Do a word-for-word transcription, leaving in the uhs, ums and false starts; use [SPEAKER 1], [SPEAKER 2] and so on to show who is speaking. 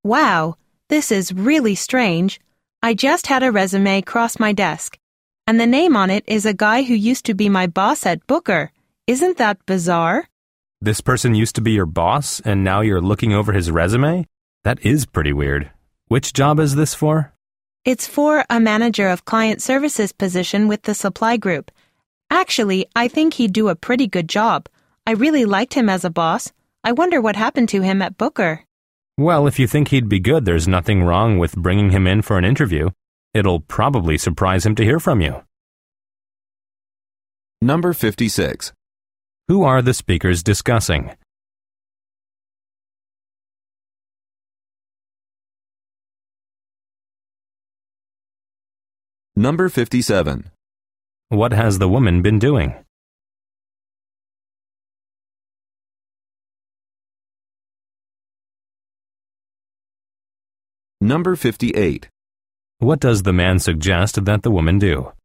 [SPEAKER 1] Wow, this is really strange. I just had a resume cross my desk, and the name on it is a guy who used to be my boss at Booker. Isn't that bizarre?
[SPEAKER 2] This person used to be your boss, and now you're looking over his resume? That is pretty weird. Which job is this for?
[SPEAKER 1] It's for a manager of client services position with the supply group. Actually, I think he'd do a pretty good job. I really liked him as a boss. I wonder what happened to him at Booker.
[SPEAKER 2] Well, if you think he'd be good, there's nothing wrong with bringing him in for an interview. It'll probably surprise him to hear from you.
[SPEAKER 3] Number fifty-six.
[SPEAKER 2] Who are the speakers discussing?
[SPEAKER 3] Number fifty-seven.
[SPEAKER 2] What has the woman been doing?
[SPEAKER 3] Number fifty-eight.
[SPEAKER 2] What does the man suggest that the woman do?